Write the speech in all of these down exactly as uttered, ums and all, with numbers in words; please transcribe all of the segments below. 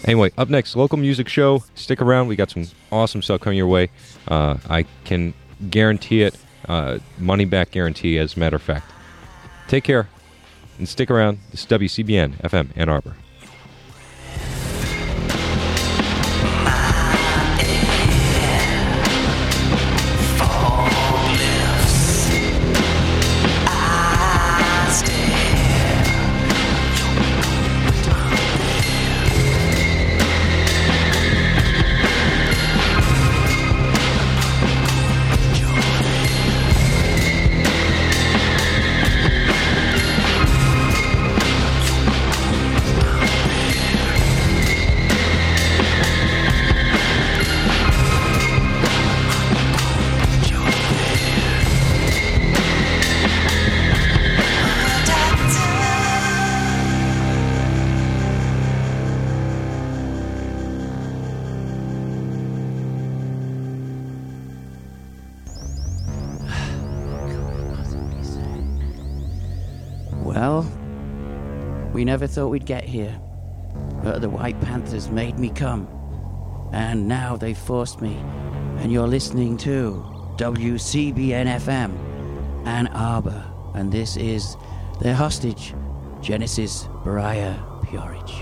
Anyway, up next, local music show. Stick around. We got some awesome stuff coming your way. Uh, I can guarantee it. Uh, money back guarantee, as a matter of fact. Take care and stick around. This is W C B N F M Ann Arbor. Well, we never thought we'd get here, but the White Panthers made me come, and now they've forced me, and you're listening to W C B N F M, Ann Arbor, and this is their hostage, Genesis Briar Peorage.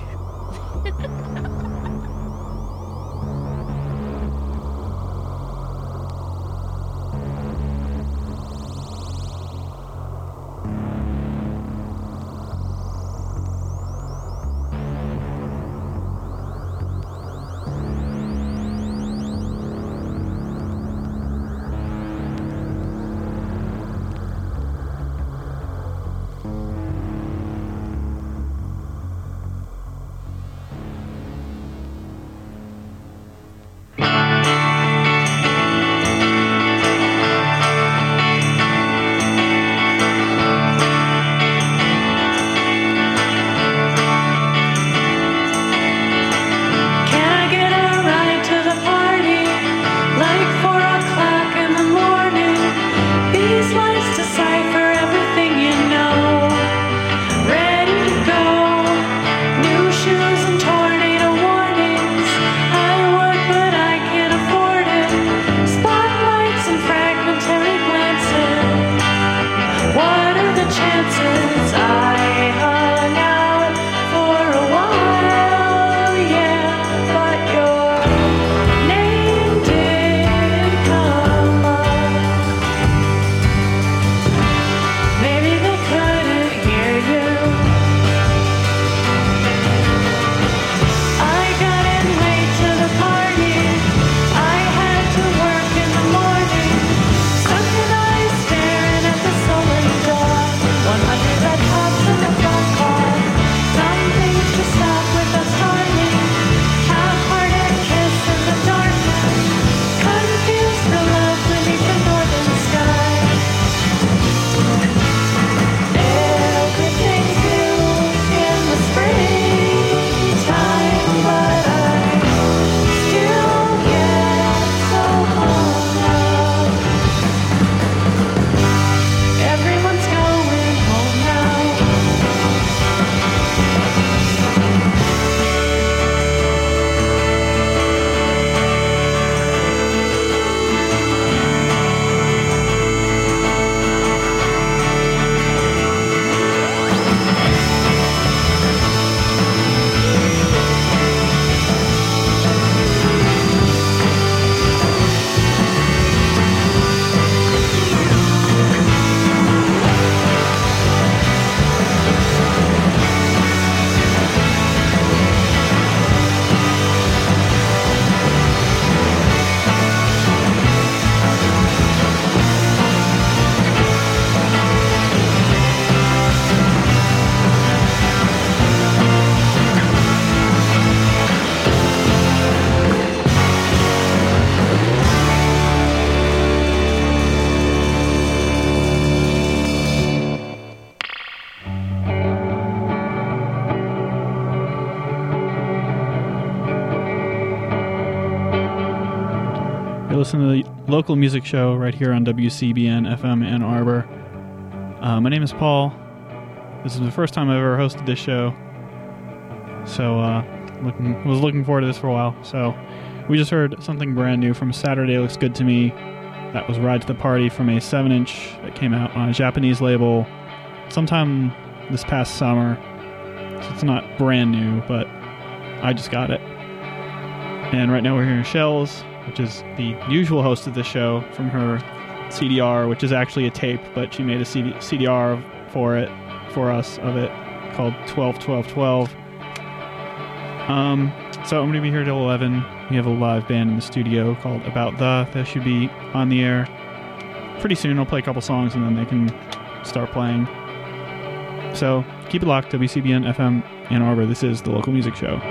Listen to the local music show right here on W C B N F M Ann Arbor. Uh, my name is Paul. This is the first time I've ever hosted this show. So uh, Looking, was looking forward to this for a while. So we just heard something brand new from Saturday Looks Good to Me. That was Ride to the Party from a seven inch that came out on a Japanese label sometime this past summer. So it's not brand new, but I just got it. And right now we're hearing Shells, which is the usual host of the show, from her C D R, which is actually a tape, but she made a C D, C D R for it, for us, of it, called twelve twelve twelve. Um, so I'm going to be here till eleven. We have a live band in the studio called About The that should be on the air pretty soon. I'll play a couple songs and then they can start playing. So keep it locked. W C B N F M Ann Arbor. This is the Local Music Show.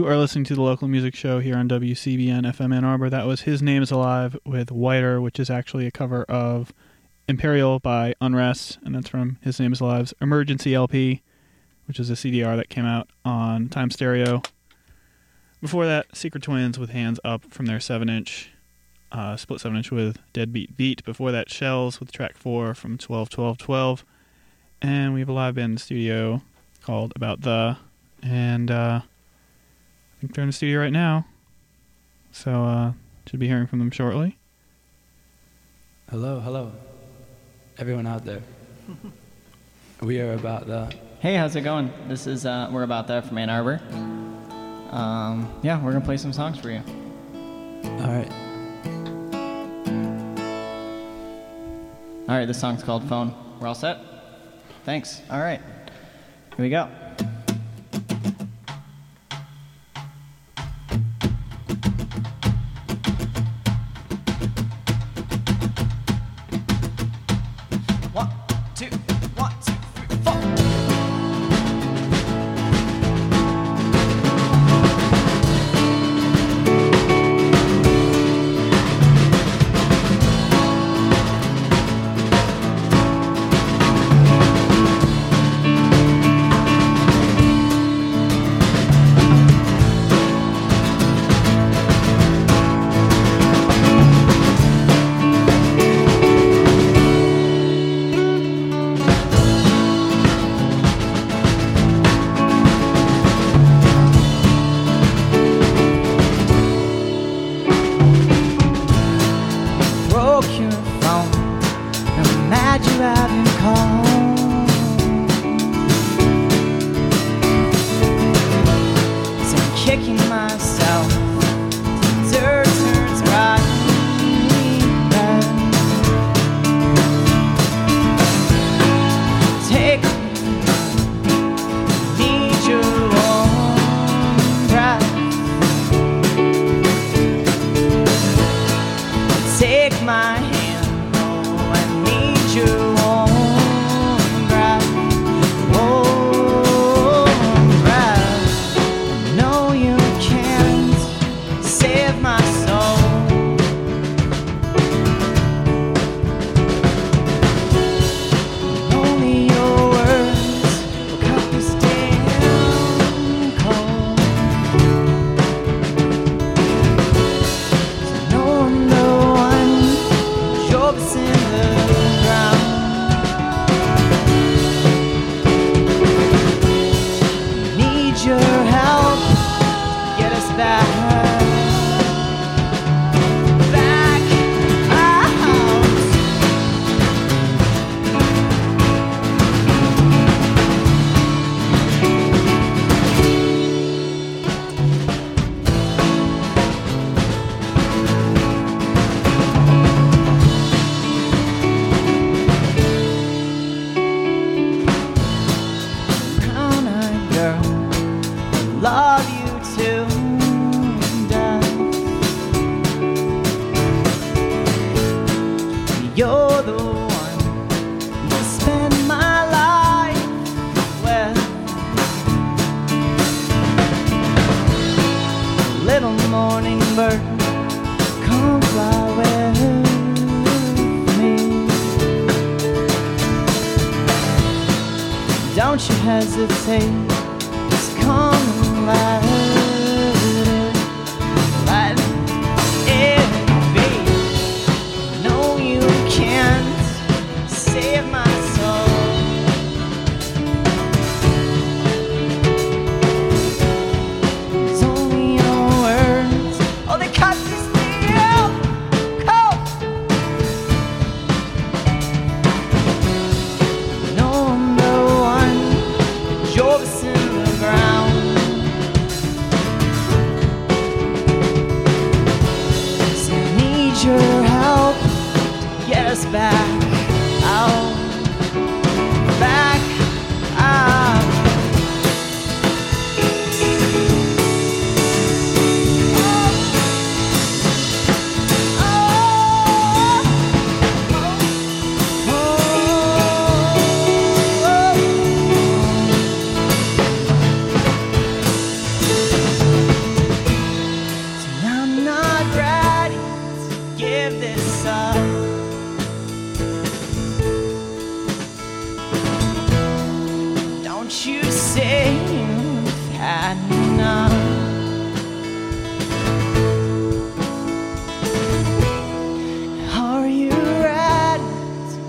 are listening to the local music show here on W C B N F M Ann Arbor. That was His Name is Alive with Whiter, which is actually a cover of Imperial by Unrest, and that's from His Name is Alive's Emergency L P, which is a C D R that came out on Time Stereo. Before that, Secret Twins with Hands Up from their seven inch, uh, split seven inch with Deadbeat Beat. Before that, Shells with track four from twelve twelve twelve. And we have a live band in the studio called About The, and uh, I think they're in the studio right now, so uh, should be hearing from them shortly. Hello, hello, everyone out there. We are About The. Hey, how's it going? This is uh, we're About That from Ann Arbor. Um, yeah, we're gonna play some songs for you. All right. All right, this song's called Phone. We're all set? Thanks. All right, here we go. One, two, one, two, three, four.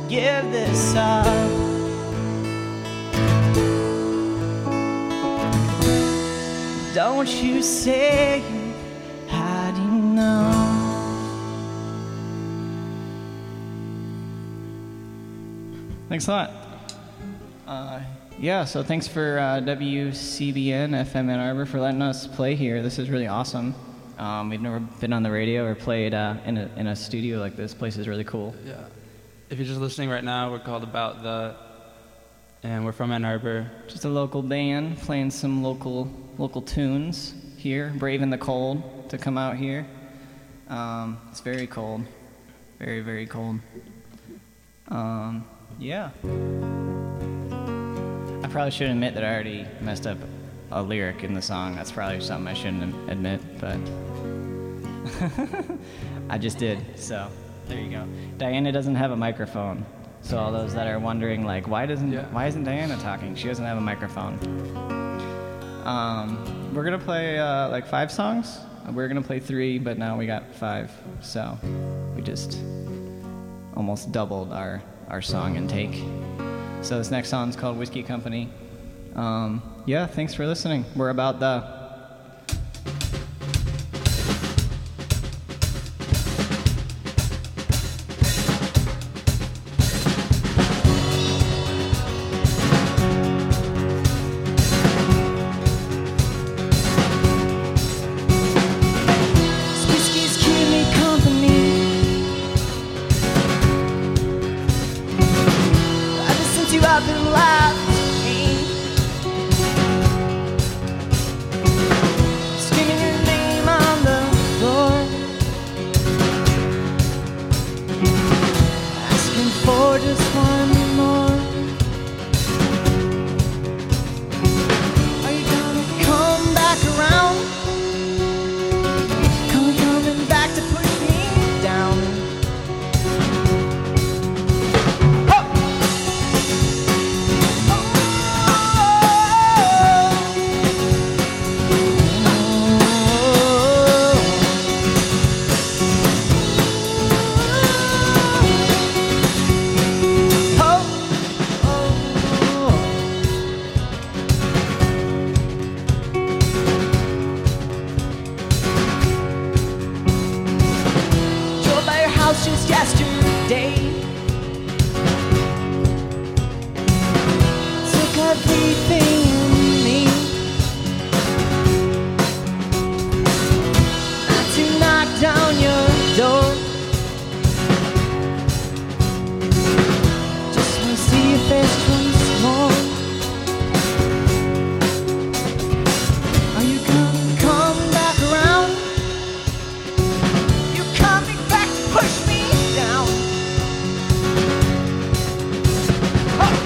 give this up. Don't you say you've had enough. Thanks a lot. Uh, yeah, so thanks for uh, W C B N F M Ann Arbor for letting us play here. This is really awesome. Um, we've never been on the radio or played uh, in, a, in a studio like this. This place is really cool. Yeah. If you're just listening right now, we're called About The, and we're from Ann Arbor. Just a local band playing some local local tunes here, braving the cold to come out here. Um, it's very cold, very, very cold. Um, yeah. I probably should admit that I already messed up a lyric in the song. That's probably something I shouldn't admit, but I just did, so there you go. Diana doesn't have a microphone, so all those that are wondering, like, why doesn't Yeah. why isn't Diana talking? She doesn't have a microphone. Um, we're gonna play uh, like five songs. We're gonna play three, but now we got five, so we just almost doubled our our song intake. So this next song is called Whiskey Company. Um, yeah, thanks for listening. We're About The. Whiskey's keeping me company ever since you have been left to me. Screaming your name on the floor, asking for just one more. Are you gonna come back around? Come coming back to push me down. Oh! Drove by your house just yesterday. Took everything in me. Had to knock down your door. Just wanna see your face once more. Are you gonna come back around? You coming back to push me down. Oh.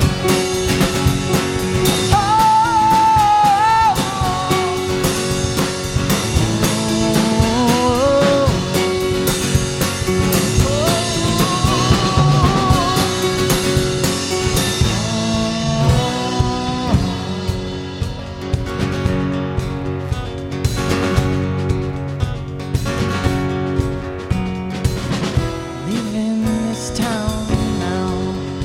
Leaving this town now.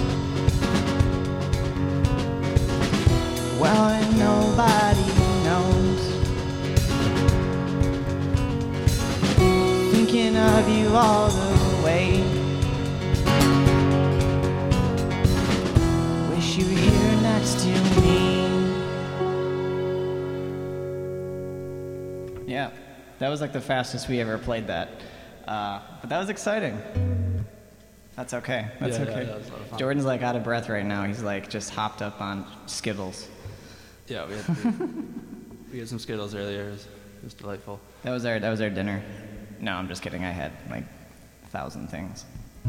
Well, and nobody knows. Thinking of you all the way. Wish you were here next to me. Yeah, that was like the fastest we ever played that. Uh, but that was exciting. That's okay. That's Yeah, okay. yeah, that was a lot of fun. Jordan's like out of breath right now. He's like just hopped up on Skittles. Yeah, we had, we, we had some Skittles earlier. It was, it was delightful. That was our that was our dinner. No, I'm just kidding. I had like a thousand things.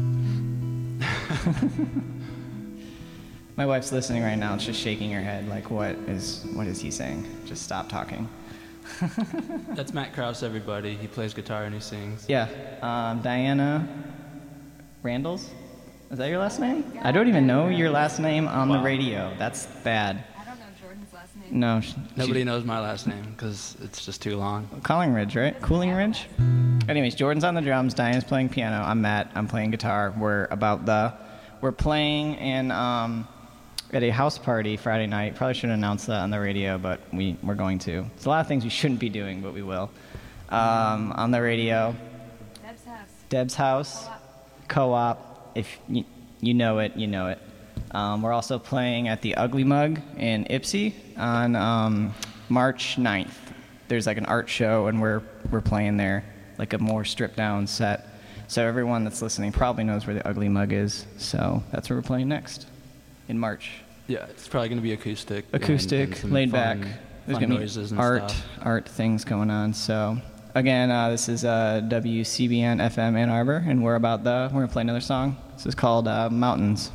My wife's listening right now. It's just shaking her head like, what is what is he saying? Just stop talking. That's Matt Krause, everybody. He plays guitar and he sings. Yeah, um, Diana Randalls. Is that your last name? I don't even know your last name on the radio. That's bad. I don't know Jordan's last name. No. She, Nobody she, knows my last name because it's just too long. Calling Ridge, right? Cooling Ridge? Anyways, Jordan's on the drums, Diana's playing piano, I'm Matt, I'm playing guitar. We're About The. we're playing in um, at a house party Friday night. Probably shouldn't announce that on the radio, but we, we're going to. It's a lot of things we shouldn't be doing, but we will. Um, on the radio. Deb's house. Deb's house. Co-op. Co-op. If you, you know it, you know it. Um, we're also playing at the Ugly Mug in Ypsi on um, March ninth. There's like an art show, and we're we're playing there, like a more stripped down set. So everyone that's listening probably knows where the Ugly Mug is. So that's where we're playing next, in March. Yeah, it's probably going to be acoustic. Acoustic, and, and some laid fun, back. There's fun gonna noises be and art, stuff. art things going on. So again, uh, this is uh, W C B N F M Ann Arbor, and we're about the we're gonna play another song. This is called uh, Mountains.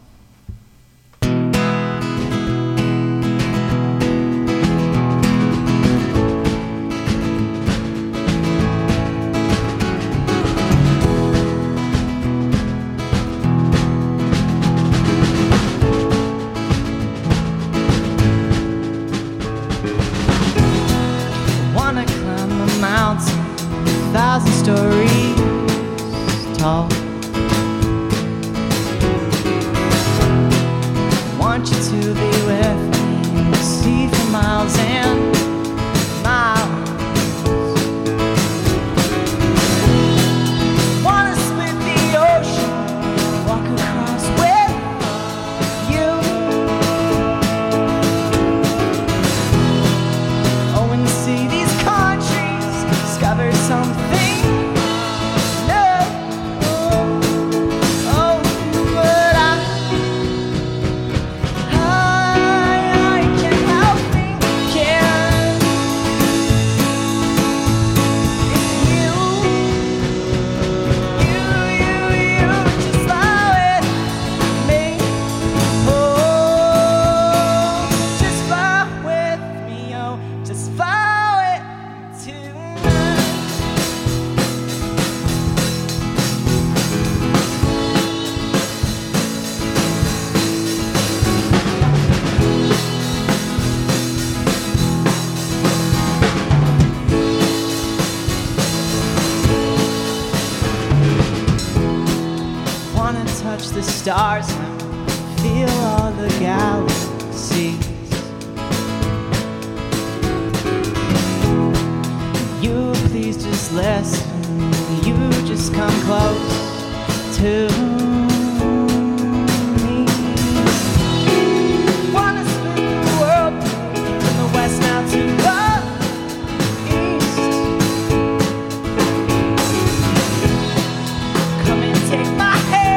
Thousand stories tall. Want you to be with me, see for miles and miles. Wanna split the ocean, walk across with you. Oh, and see these countries, discover something. The stars and feel all the galaxies. You please just listen, you just come close to me. Wanna spin the world from the west now to the east. Come and take my hand.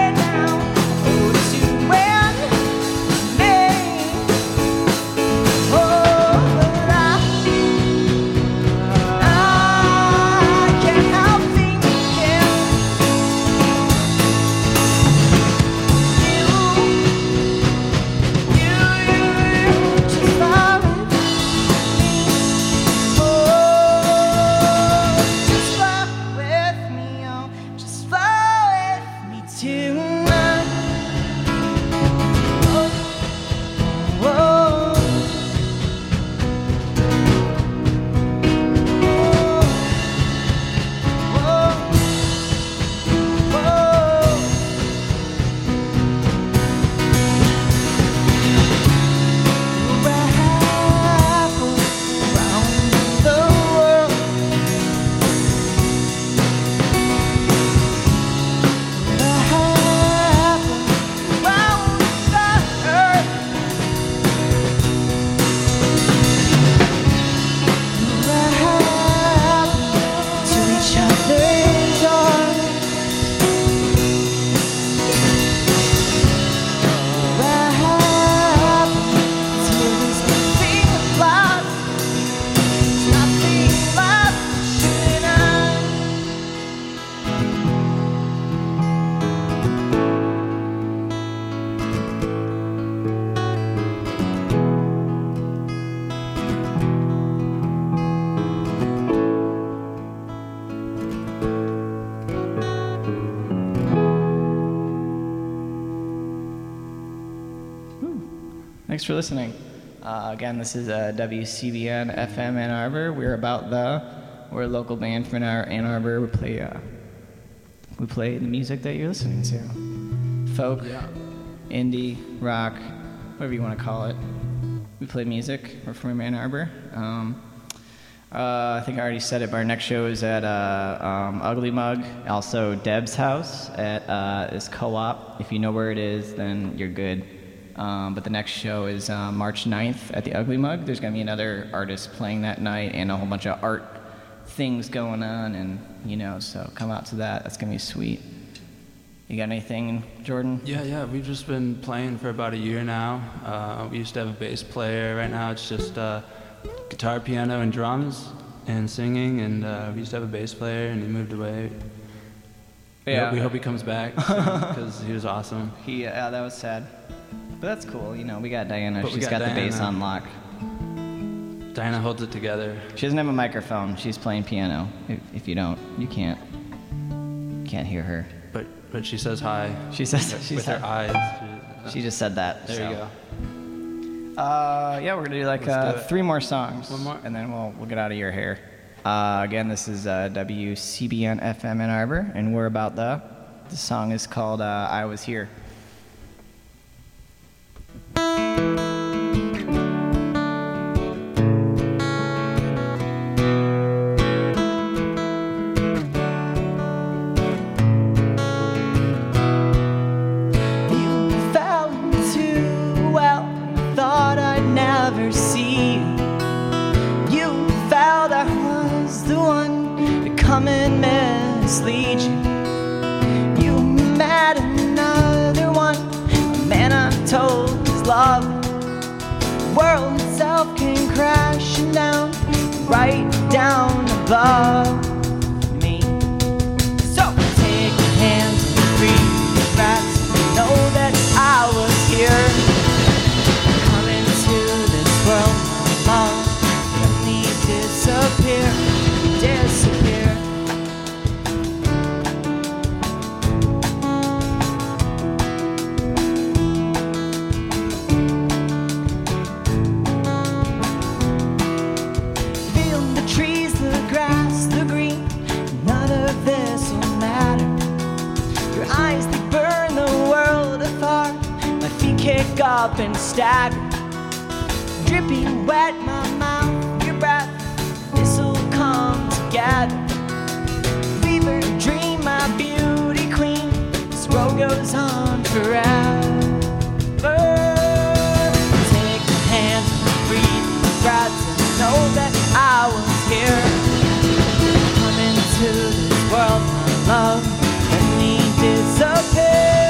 Thanks for listening. Uh, again, this is uh, W C B N F M Ann Arbor. We're about the, we're a local band from Ann Arbor. We play, uh, we play the music that you're listening to. folk, Yeah. indie, rock, whatever you want to call it. We play music. We're from Ann Arbor. Um, uh, I think I already said it, but our next show is at uh, um, Ugly Mug, also Deb's house at uh, this co-op. If you know where it is, then you're good. Um, but the next show is uh, March ninth at the Ugly Mug. There's going to be another artist playing that night and a whole bunch of art things going on, and, you know, so come out to that. That's going to be sweet. You got anything, Jordan? Yeah, yeah. We've just been playing for about a year now. Uh, we used to have a bass player. Right now it's just uh, guitar, piano, and drums, and singing. And uh, we used to have a bass player, and he moved away. We Yeah. hope, we hope he comes back because he was awesome. He, uh, that was sad. But that's cool. You know, we got Diana. But we She's got got, the bass Diana. on lock. Diana holds it together. She doesn't have a microphone. She's playing piano. If, if you don't, you can't. Can't hear her. But but she says hi. She says with, she with said, her eyes. She, She just said that. there so. you go. Uh, yeah, we're gonna do like Let's uh, do it. three more songs, One more? and then we'll we'll get out of your hair. Uh, again, this is uh, W C B N F M Ann Arbor, and we're about the. The song is called uh, "I Was Here." You fell too well, thought I'd never see you. You felt I was the one to come and mislead you. You met another one, a man untold his love. The world itself came crashing down, right down above me. So take your hands and breathe your breaths, and know that I was here. Come into this world, my love, let me disappear, disappear. Feel the trees, the grass, the green, none of this will matter. Your eyes, they burn the world apart. My feet kick up and stagger. Dripping wet, my mouth, your breath, this'll come together. Fever dream, my beauty queen, this road goes on forever. Take my hands and breathe the breaths and know that I was here. Come into this world, my love, let me disappear.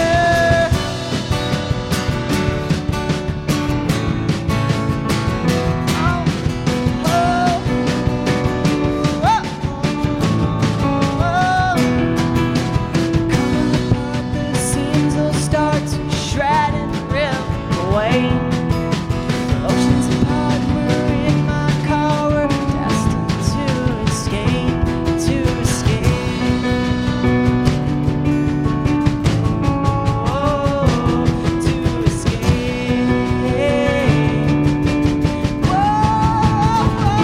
Oh, oh, oh, oh. Coming apart, the seams will start to shred and rip away. Oceans apart, we're in my car, we're destined to escape, to escape. Oh, to escape. Whoa,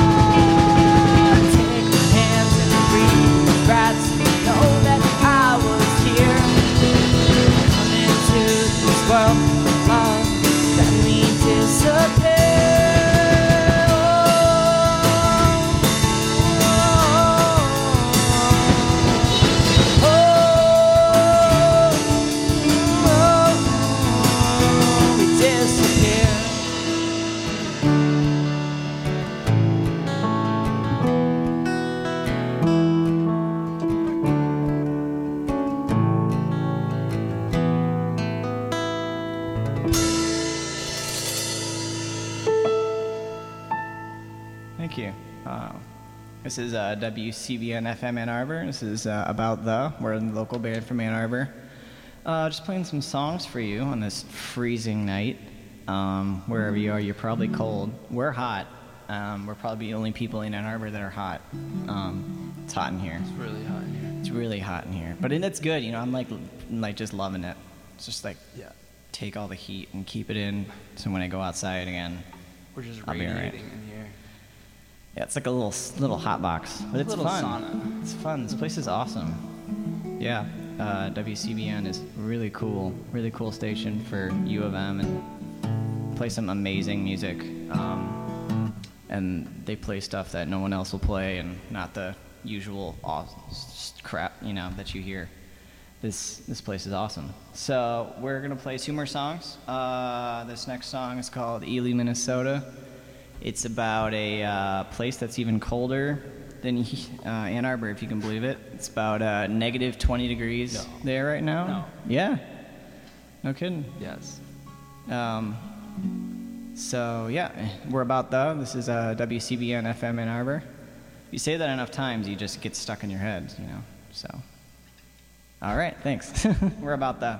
take my hands and breathe the breaths, know that I was here. Come into this world, love, let me disappear. Oh, oh, oh, we disappear. Thank you. Uh, this is uh, W C B N F M Ann Arbor. This is uh, About The. We're a local band from Ann Arbor. Uh, just playing some songs for you on this freezing night. Um, wherever you are, you're probably cold. We're hot. Um, we're probably the only people in Ann Arbor that are hot. Um, it's hot in here. It's really hot in here. It's really hot in here. But it's good, you know. I'm like, I'm like just loving it. It's just like Yeah. take all the heat and keep it in. So when I go outside again, We're just I'll be all right. radiating in here. yeah, it's like a little little hot box, but it's Little fun. sauna. It's fun. This place is awesome. Yeah. uh, W C B N is really cool, really cool station for U of M, and play some amazing music. Um, and they play stuff that no one else will play, and not the usual aw- crap, you know, that you hear. This this place is awesome. So we're gonna play two more songs. Uh, this next song is called Ely, Minnesota. It's about a uh, place that's even colder than uh, Ann Arbor, if you can believe it. It's about uh, negative twenty degrees No. there right now. No. Yeah. No kidding. Yes. Um, so yeah, we're about though. This is uh, W C B N F M Ann Arbor. If you say that enough times, you just get stuck in your head, you know. So, all right, thanks. We're about that.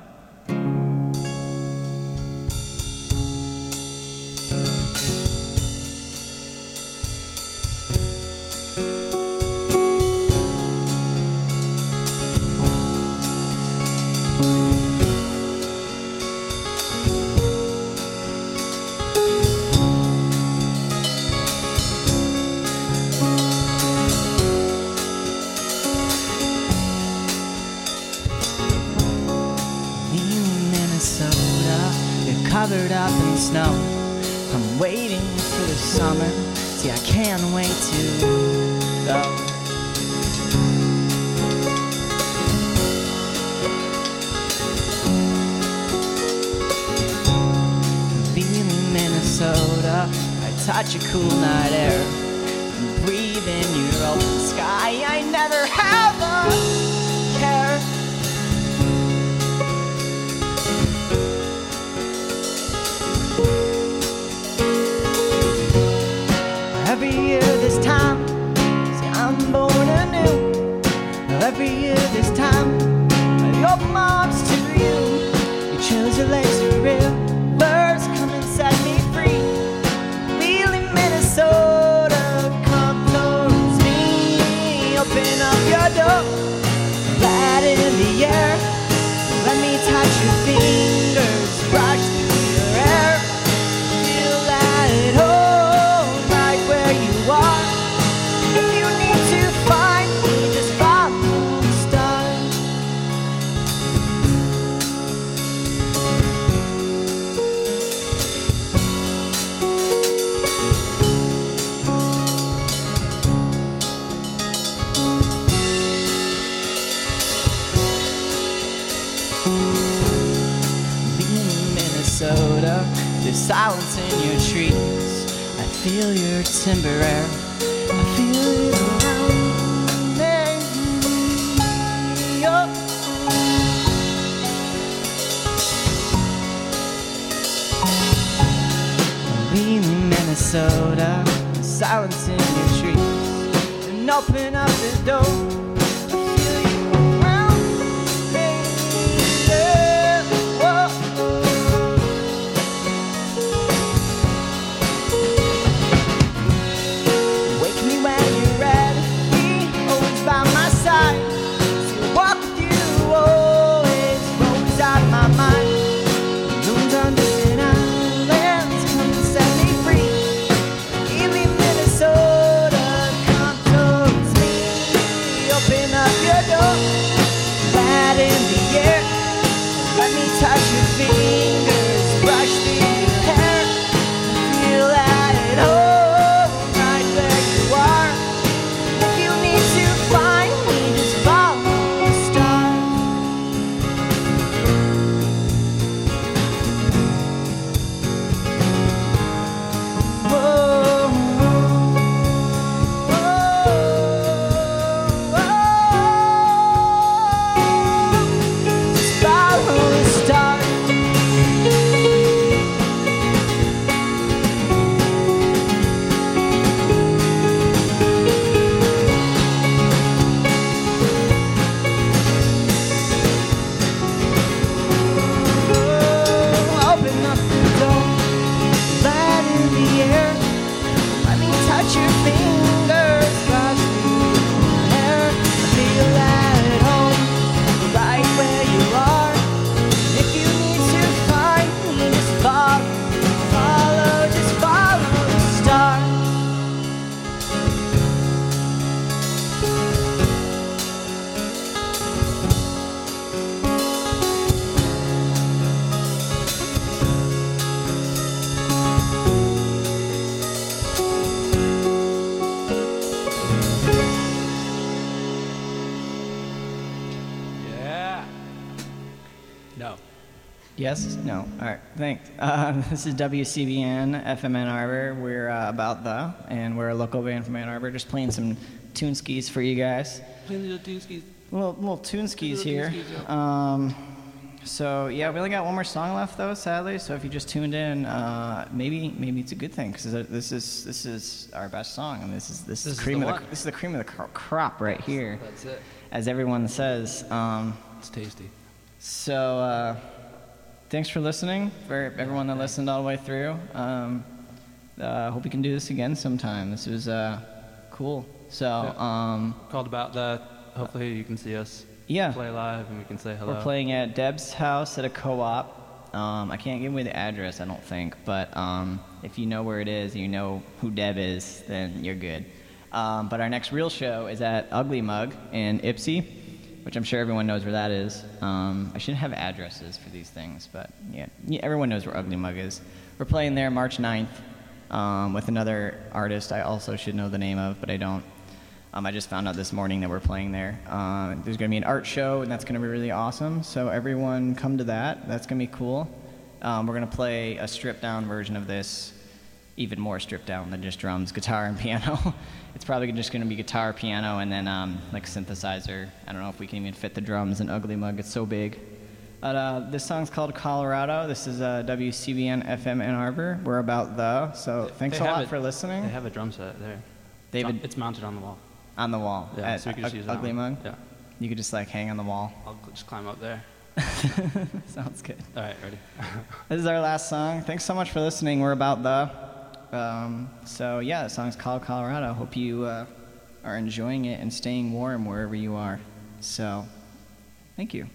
Covered up in snow, I'm waiting for the summer. See, I can't wait to go. Feeling Minnesota, I touch a cool night air and breathe in your open sky. I never have a care. Every year this time, see, I'm born anew. Every year this time, I open my arms to you. You chose your legs to rivers, come and set me free. Feeling Minnesota, come towards me. Open up your door, light in the air. Let me touch your fingers, brush through your hair. Feel that home. Where you are, if you need to find me, just follow the stars. Being in Minnesota, there's silence in your trees. I feel your timber air, I feel it around me. Oh. Leaving Minnesota, silence in your trees, and open up the door. I feel you around me. Oh. Touch your fingers, brush through your hair. Feel at home, right where you are. If you need to find me, just follow the stars. Whoa, whoa, whoa. Just follow the stars. Yes? No. All right. Thanks. Uh, this is W C B N F M Ann Arbor. We're uh, about the, and we're a local band from Ann Arbor. Just playing some tune skis for you guys. Playing little tune skis. Little little tune skis Little here. tune skis, yeah. Um, so yeah, we only got one more song left though, sadly. So if you just tuned in, uh, maybe maybe it's a good thing because this is this is our best song, and this is this, This is is cream the of the one. this is the cream of the cro- crop right here, That's it. as everyone says. Um, It's tasty. So, uh, thanks for listening, for everyone that listened all the way through. Um, uh, hope we can do this again sometime. This was uh, cool. So, um, Called about that. Hopefully you can see us yeah, play live and we can say hello. we're playing at Deb's house at a co-op. Um, I can't give away the address, I don't think, but um, if you know where it is, you know who Deb is, then you're good. Um, but our next real show is at Ugly Mug in Ypsi, which I'm sure everyone knows where that is. Um, I shouldn't have addresses for these things, but yeah, yeah, everyone knows where Ugly Mug is. We're playing there March ninth um, with another artist I also should know the name of, but I don't. Um, I just found out this morning that we're playing there. Uh, there's going to be an art show, and that's going to be really awesome. So everyone come to that. That's going to be cool. Um, we're going to play a stripped-down version of this, even more stripped down than just drums, guitar, and piano. It's probably just going to be guitar, piano, and then um, like synthesizer. I don't know if we can even fit the drums in Ugly Mug. It's so big. But uh, this song's called Colorado. This is uh, W C B N F M Ann Arbor. We're about the. So thanks They a have lot it- for listening. They have a drum set there. David- It's, on- it's mounted on the wall. On the wall. Yeah, at so we can just Ug- use that Ugly one. Mug. Yeah. You could just like hang on the wall. I'll cl- just climb up there. Sounds good. All right, ready? This is our last song. Thanks so much for listening. We're about the. Um, so yeah, the song's called Colorado. Hope you uh, are enjoying it and staying warm wherever you are. So, thank you.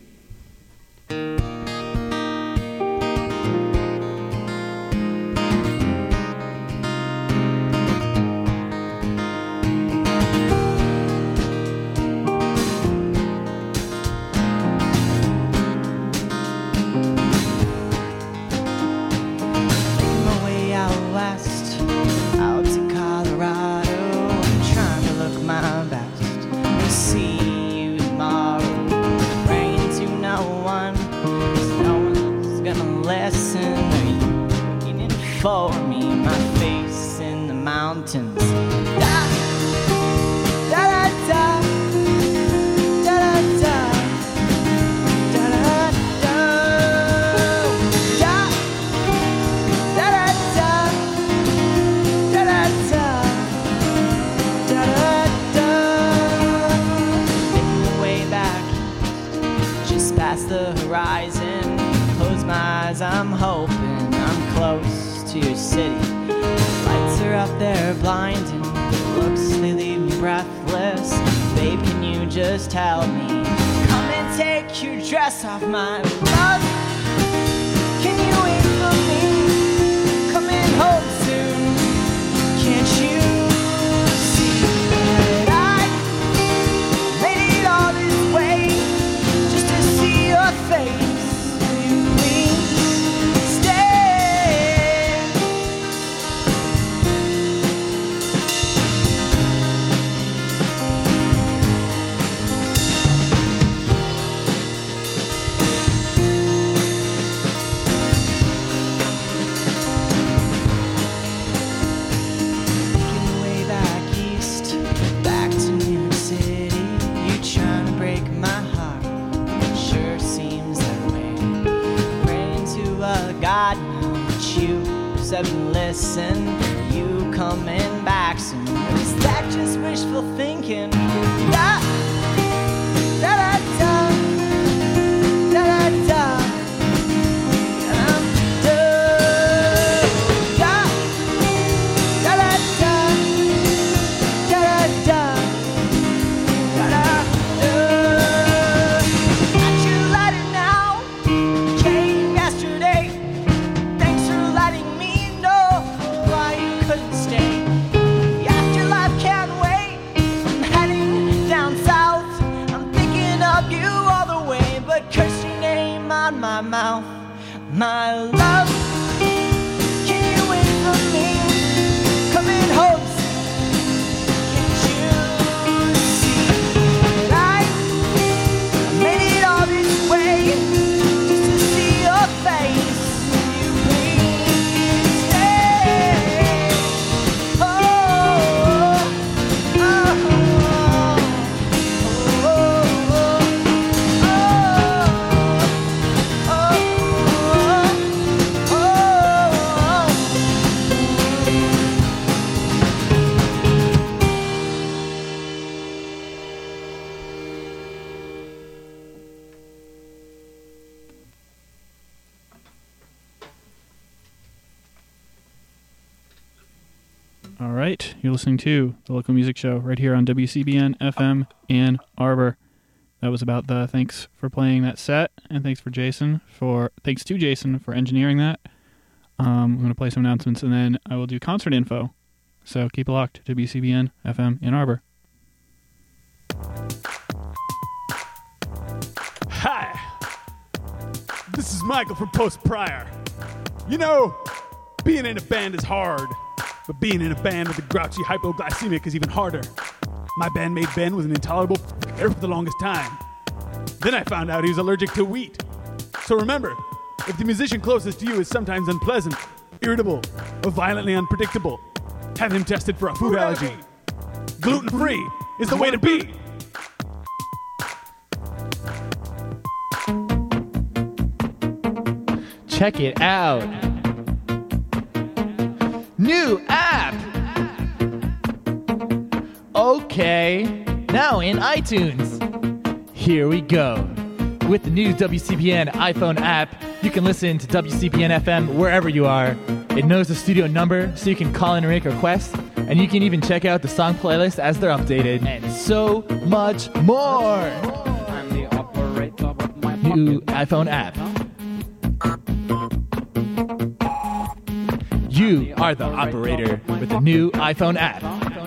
Making my way out west, out to Colorado. I'm trying to look my best. We'll see you tomorrow. Praying to no one, 'cause no one's gonna listen. Are you looking in for me? My face in the mountains. Da, da, da, da. Da, da, da. Da, da, da. Da. Da-da-da, da-da-da, da-da-da. Making my way back, just past the horizon. Close my eyes, I'm hoping I'm close to your city. Lights are up there blinding, looks they leave me breathless. Babe, can you just tell me? Come and take your dress off, my love. Can you wait for me? Coming home soon. Can't you see that I made it all this way just to see your face? Will you please stay? Making my way back east, back to New York City. You trying to break my heart? It sure seems that way. Praying to a God now that you said listen. You coming back soon? Is that just wishful thinking? Da, da, da, da, da, da, da. Um, da, da. Da-da-da, da-da-da, da-da-da. Got you lighted now, came yesterday. Thanks for letting me know why you couldn't stay. The afterlife can't wait, I'm heading down south. I'm thinking of you all the way, but curse your name on my mouth. My love, can you wait for me? Coming home soon. Can't you see that I made it all this way just to see your face? All right, you're listening to the local music show right here on W C B N F M Ann Arbor. That was about the thanks for playing that set, and thanks for Jason for thanks to Jason for engineering that. Um, I'm going to play some announcements, and then I will do concert info. So keep it locked. W C B N F M Ann Arbor. Hi, this is Michael from Post Prior. You know, being in a band is hard, but being in a band with a grouchy hypoglycemic is even harder. My bandmate Ben was an intolerable f***er for the longest time. Then I found out he was allergic to wheat. So remember, if the musician closest to you is sometimes unpleasant, irritable, or violently unpredictable, have him tested for a food allergy. Gluten-free is the way to be. Check it out. New app. Okay, now in iTunes. Here we go. With the new W C B N iPhone app, you can listen to W C B N F M wherever you are. It knows the studio number, so you can call in and make requests, and you can even check out the song playlist as they're updated, and so much more. New iPhone app. You are the operator with the new iPhone app.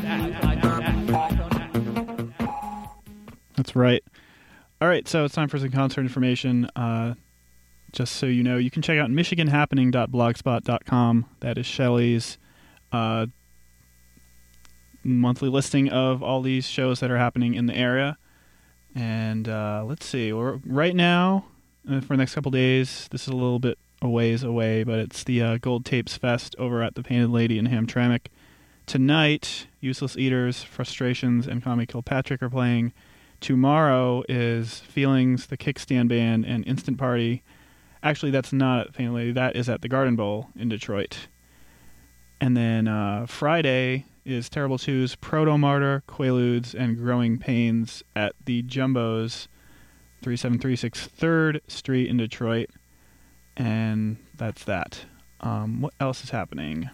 That's right. All right, so it's time for some concert information. Uh, just so you know, you can check out michigan happening dot blogspot dot com. That is Shelley's uh, monthly listing of all these shows that are happening in the area. And uh, let's see, we're, right now, uh, for the next couple days, this is a little bit a ways away, but it's the uh, Gold Tapes Fest over at the Painted Lady in Hamtramck. Tonight, Useless Eaters, Frustrations, and Commie Kilpatrick are playing. Tomorrow is Feelings, the Kickstand Band, and Instant Party. Actually, that's not at Painted Lady. That is at the Garden Bowl in Detroit. And then uh, Friday is Terrible Twos, Proto Martyr, Quaaludes, and Growing Pains at the Jumbos, thirty-seven thirty-six third Street in Detroit. And that's that. Um, what else is happening?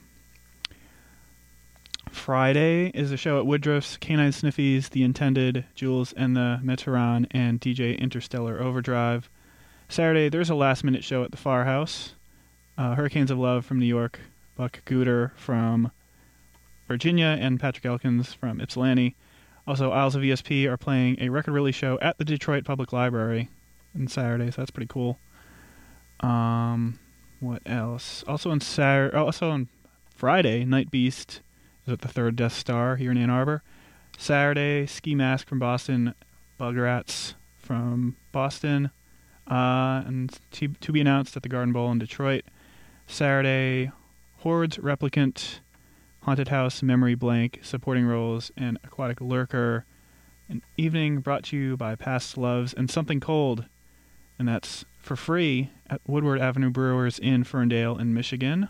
Friday is a show at Woodruff's, Canine Sniffies, The Intended, Jules and the Meteran, and D J Interstellar Overdrive. Saturday, there's a last-minute show at the Far House. Uh, Hurricanes of Love from New York, Buck Gooder from Virginia, and Patrick Elkins from Ypsilanti. Also, Isles of E S P are playing a record release show at the Detroit Public Library on Saturday, so that's pretty cool. Um, what else? Also on Saturday, also on Friday, Night Beast is at the Third Death Star here in Ann Arbor. Saturday, Ski Mask from Boston, Bug Rats from Boston, uh, and to, to be announced at the Garden Bowl in Detroit. Saturday, Hordes, Replicant, Haunted House, Memory Blank, Supporting Roles, and Aquatic Lurker. An evening brought to you by Past Loves and Something Cold, and that's for free at Woodward Avenue Brewers in Ferndale in Michigan.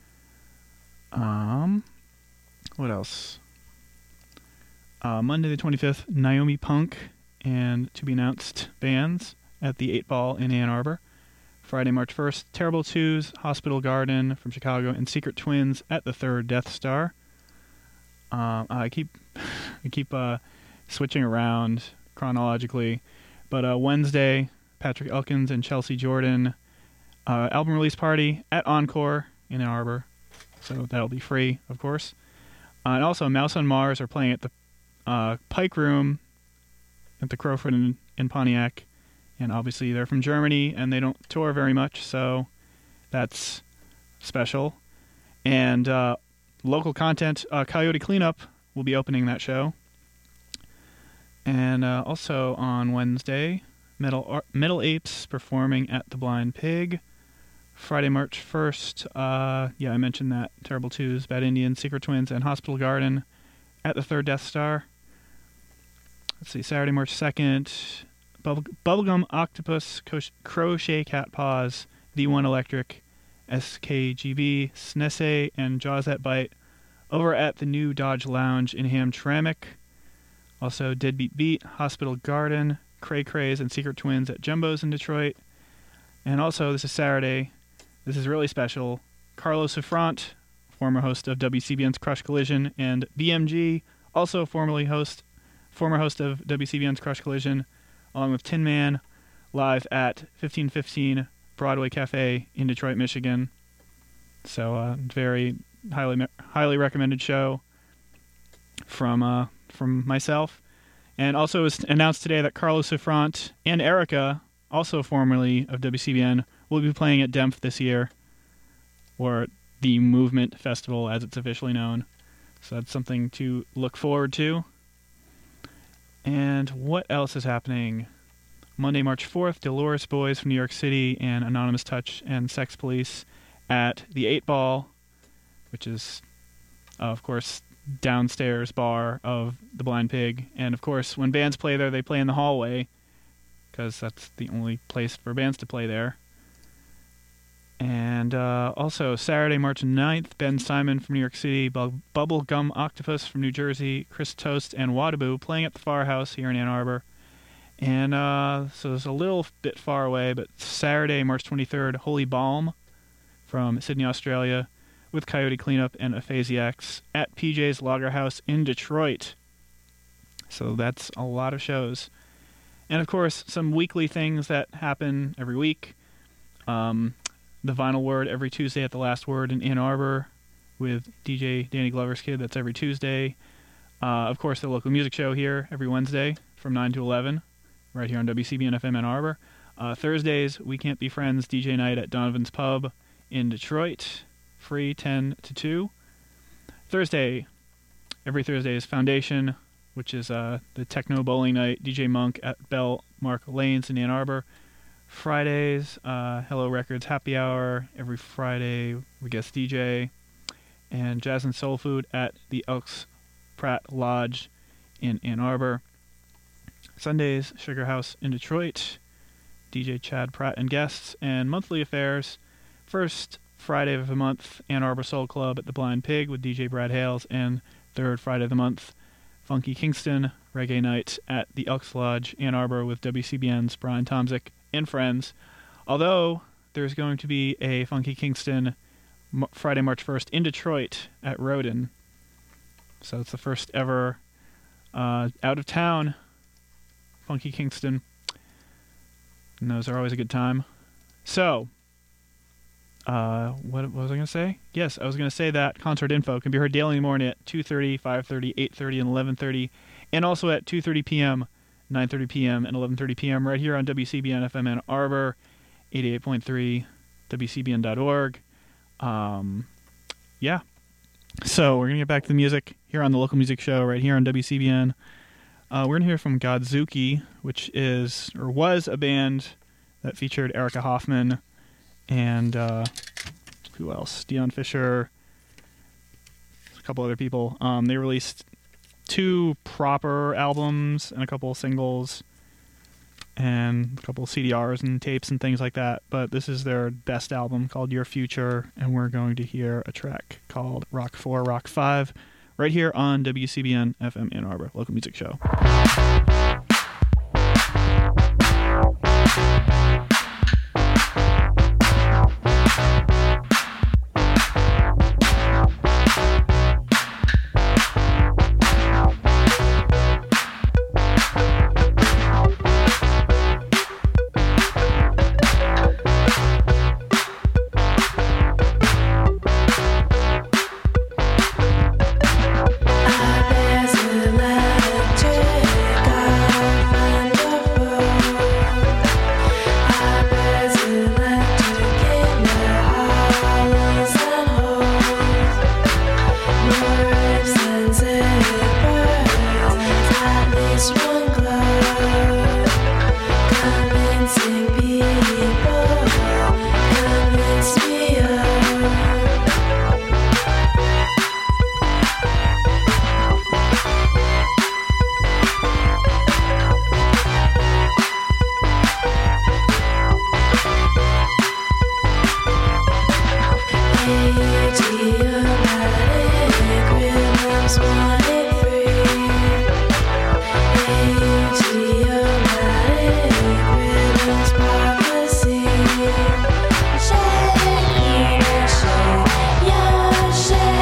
Um, what else? Uh, Monday the twenty-fifth, Naomi Punk and to be announced bands at the Eight Ball in Ann Arbor. Friday, March first, Terrible Twos, Hospital Garden from Chicago, and Secret Twins at the Third Death Star. Um, I keep I keep uh, switching around chronologically, but uh, Wednesday, Patrick Elkins and Chelsea Jordan uh, album release party at Encore in Ann Arbor, so that'll be free, of course. Uh, and also, Mouse on Mars are playing at the uh, Pike Room at the Crowfoot in, in Pontiac. And obviously they're from Germany, and they don't tour very much, so that's special. And uh, local content, uh, Coyote Cleanup will be opening that show. And uh, also on Wednesday, Metal Ar- Metal Apes performing at the Blind Pig. Friday, March first, uh, yeah, I mentioned that. Terrible Twos, Bad Indians, Secret Twins, and Hospital Garden at the Third Death Star. Let's see, Saturday, March second... Bubble, Bubblegum Octopus, Crochet Cat Paws, V one Electric, S K G B, Snesse, and Jaws That Bite over at the new Dodge Lounge in Hamtramck. Also, Deadbeat Beat, Hospital Garden, Cray Crays, and Secret Twins at Jumbo's in Detroit. And also, this is Saturday. This is really special. Carlos Souffrant former host of W C B N's Crush Collision, and B M G, also formerly host, former host of W C B N's Crush Collision, along with Tin Man, live at fifteen fifteen Broadway Cafe in Detroit, Michigan. So, uh, very highly highly recommended show from uh, from myself. And also it was announced today that Carlos Sifrant and Erica, also formerly of W C B N, will be playing at Demph this year, or the Movement Festival as it's officially known. So that's something to look forward to. And what else is happening? Monday, March fourth, Dolores Boys from New York City and Anonymous Touch and Sex Police at the Eight Ball, which is, uh, of course, downstairs bar of the Blind Pig. And, of course, when bands play there, they play in the hallway, because that's the only place for bands to play there. And uh, also, Saturday, March ninth, Ben Simon from New York City, Bu- Bubblegum Octopus from New Jersey, Chris Toast, and Wadaboo playing at the Far House here in Ann Arbor. And uh, so it's a little bit far away, but Saturday, March twenty-third, Holy Balm from Sydney, Australia, with Coyote Cleanup and Aphasiacs at P J's Lager House in Detroit. So that's a lot of shows. And, of course, some weekly things that happen every week. Um... The Vinyl Word every Tuesday at the Last Word in Ann Arbor with D J Danny Glover's Kid. That's every Tuesday. Uh, of course, the local music show here every Wednesday from nine to eleven, right here on W C B N F M Ann Arbor. Uh, Thursdays, We Can't Be Friends D J night at Donovan's Pub in Detroit, free ten to two. Thursday, every Thursday is Foundation, which is uh, the techno bowling night, D J Monk at Bell Mark Lanes in Ann Arbor. Fridays, uh, Hello Records Happy Hour. Every Friday, we guest D J. And Jazz and Soul Food at the Elks Pratt Lodge in Ann Arbor. Sundays, Sugar House in Detroit. D J Chad Pratt and guests. And monthly affairs. First Friday of the month, Ann Arbor Soul Club at the Blind Pig with D J Brad Hales. And third Friday of the month, Funky Kingston Reggae Night at the Elks Lodge, Ann Arbor with W C B N's Brian Tomzik and friends. Although there's going to be a Funky Kingston M- Friday, March first in Detroit at Rodin. So it's the first ever uh, out-of-town Funky Kingston. And those are always a good time. So, uh, what, what was I going to say? Yes, I was going to say that concert info can be heard daily in the morning at two thirty, five thirty, eight thirty, and eleven thirty, and also at two thirty p.m., nine thirty p.m. and eleven thirty p.m. right here on W C B N F M Ann Arbor, eighty-eight point three, W C B N dot org. Um, yeah. So we're going to get back to the music here on the local music show right here on W C B N. Uh, we're going to hear from Godzuki, which is, or was, a band that featured Erica Hoffman and uh, who else? Dion Fisher, a couple other people. Um, they released two proper albums and a couple of singles and a couple of C D Rs and tapes and things like that, but this is their best album called Your Future, and we're going to hear a track called Rock four, Rock five right here on W C B N F M Ann Arbor, local music show. Shake, shake,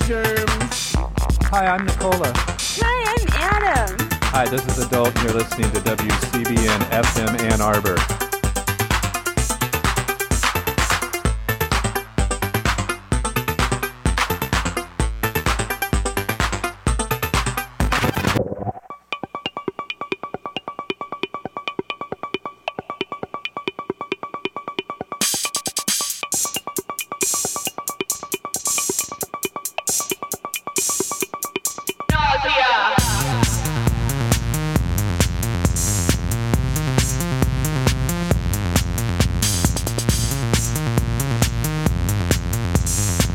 germs. Hi, I'm Nicola. Hi, I'm Adam. Hi, this is Adult, and you're listening to W C B N F M Ann Arbor.